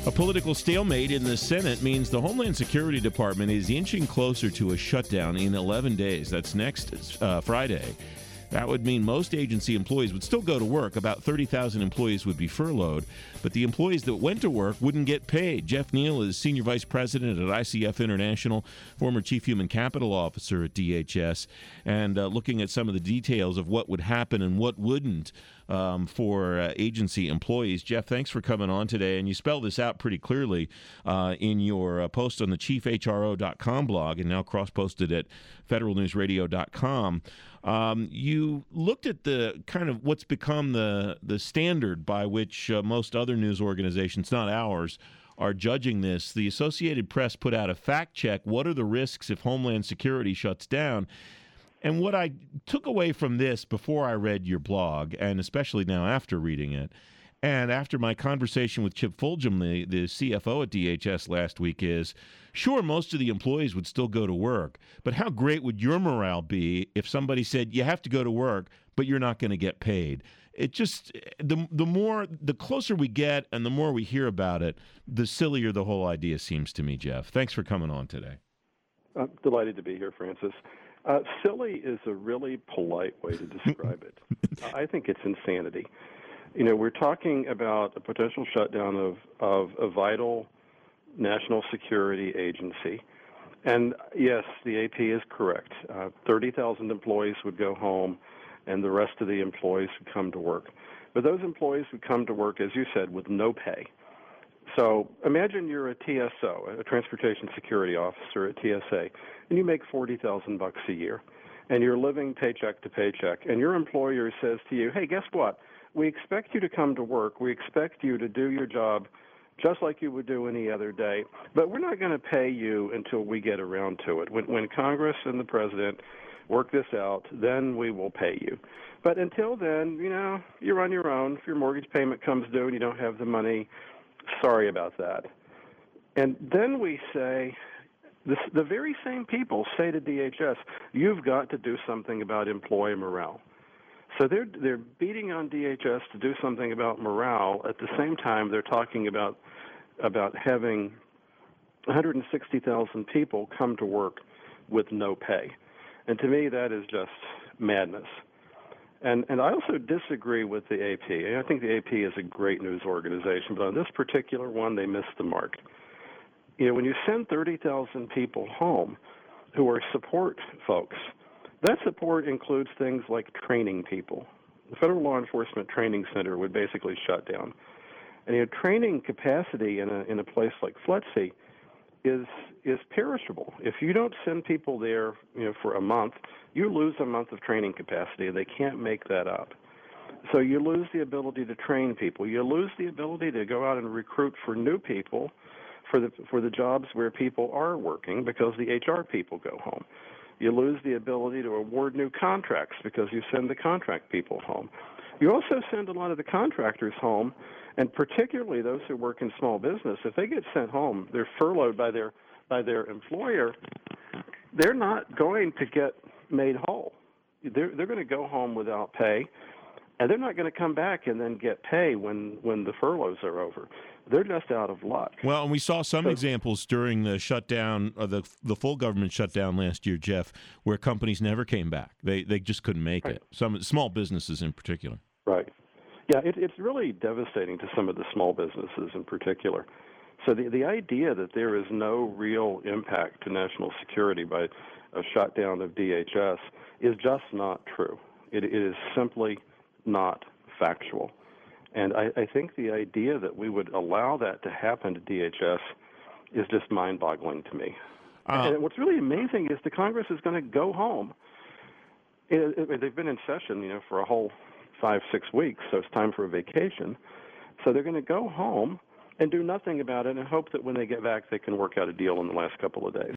A political stalemate in the Senate means the Homeland Security Department is inching closer to a shutdown in 11 days. That's next Friday. That would mean most agency employees would still go to work. About 30,000 employees would be furloughed, but the employees that went to work wouldn't get paid. Jeff Neal is Senior Vice President at ICF International, former Chief Human Capital Officer at DHS, and looking at some of the details of what would happen and what wouldn't for agency employees. Jeff, thanks for coming on today, and you spell this out pretty clearly in your post on the chiefhro.com blog and now cross-posted at federalnewsradio.com. You looked at the kind of what's become the standard by which most other news organizations, not ours, are judging this. The Associated Press put out a fact check. What are the risks if Homeland Security shuts down? And what I took away from this before I read your blog, and especially now after reading it, and after my conversation with Chip Fulgham, the CFO at DHS last week, is, sure, most of the employees would still go to work, but how great would your morale be if somebody said, you have to go to work, but you're not going to get paid? It just, the closer we get and the more we hear about it, the sillier the whole idea seems to me, Jeff. Thanks for coming on today. I'm delighted to be here, Francis. Silly is a really polite way to describe it. I think it's insanity. You know, we're talking about a potential shutdown of a vital national security agency. And yes, the AP is correct. 30,000 employees would go home, and the rest of the employees would come to work. But those employees would come to work, as you said, with no pay. So imagine you're a TSO, a Transportation Security Officer at TSA, and you make $40,000 a year, and you're living paycheck to paycheck, and your employer says to you, hey, guess what? We expect you to come to work. We expect you to do your job just like you would do any other day, but we're not going to pay you until we get around to it. When Congress and the President work this out, then we will pay you. But until then, you know, you're on your own. If your mortgage payment comes due and you don't have the money, sorry about that. And then we say, the very same people say to DHS, you've got to do something about employee morale. So they're beating on DHS to do something about morale. At the same time, they're talking about having 160,000 people come to work with no pay. And to me, that is just madness. And I also disagree with the AP. I think the AP is a great news organization, but on this particular one, they missed the mark. You know, when you send 30,000 people home who are support folks, that support includes things like training people. The Federal Law Enforcement Training Center would basically shut down. And training capacity in a place like FLETC is perishable. If you don't send people there, for a month, you lose a month of training capacity. They can't make that up. So you lose the ability to train people. You lose the ability to go out and recruit for new people for the jobs where people are working because the HR people go home. You lose the ability to award new contracts because you send the contract people home. You also send a lot of the contractors home, and particularly those who work in small business. If they get sent home, they're furloughed by their employer. They're not going to get made whole. They're going to go home without pay, and they're not going to come back and then get pay when the furloughs are over. They're just out of luck. Well, and we saw some examples during the shutdown, the full government shutdown last year, Jeff, where companies never came back. They just couldn't make it. Some small businesses in particular. Right. Yeah, it's really devastating to some of the small businesses in particular. So the idea that there is no real impact to national security by a shutdown of DHS is just not true. It is simply not factual. And I think the idea that we would allow that to happen to DHS is just mind-boggling to me. And what's really amazing is the Congress is going to go home. They've been in session, for a whole 5-6 weeks, so it's time for a vacation. So they're going to go home and do nothing about it and hope that when they get back they can work out a deal in the last couple of days.